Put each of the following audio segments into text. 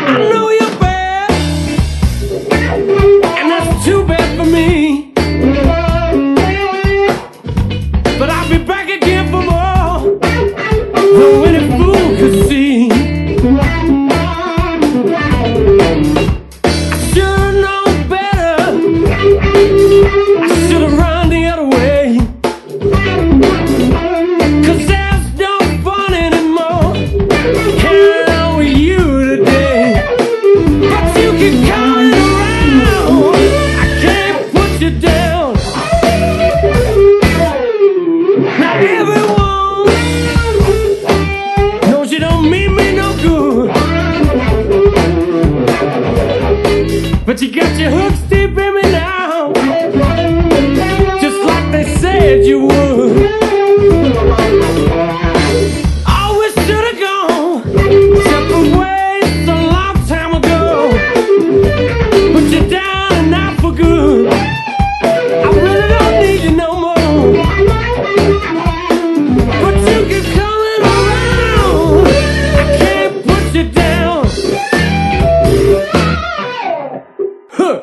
I know you're bad, and that's too bad for me. But I'll be back again for more than any fool could see. I should've known better. I should've run the other way. 'Cause there's no fun anymore hanging out with you today. But you keep coming around, I can't put you down. Now everyone knows you don't mean me no good, but you got your hooks deep in me now, just like they said you would. Always should've gone separate ways a long time ago, but you're down and out for good. I really don't need you no more, but you keep coming around, I can't put you down. Huh.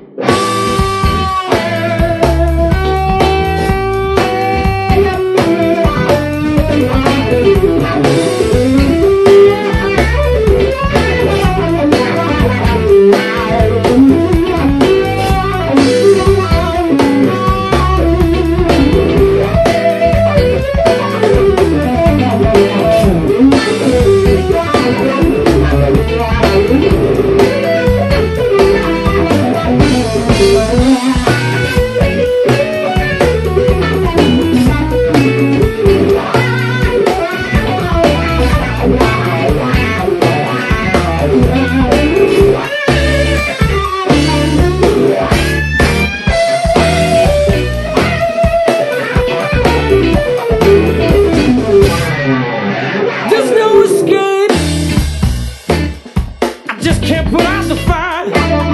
There's no escape, I just can't put out the fire.